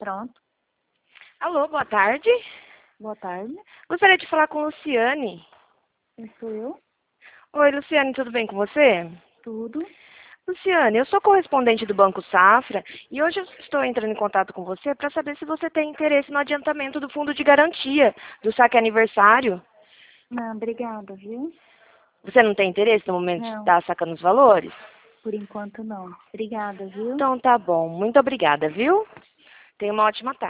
Pronto. Alô, boa tarde. Boa tarde. Gostaria de falar com Luciane. Quem sou eu? Oi, Luciane, tudo bem com você? Tudo. Luciane, eu sou correspondente do Banco Safra e hoje eu estou entrando em contato com você para saber se você tem interesse no adiantamento do fundo de garantia do saque aniversário. Não, obrigada, viu? Você não tem interesse no momento de Não, estar sacando os valores? por enquanto não. Obrigada, viu? Então tá bom. Muito obrigada, viu? Tenha uma ótima tarde.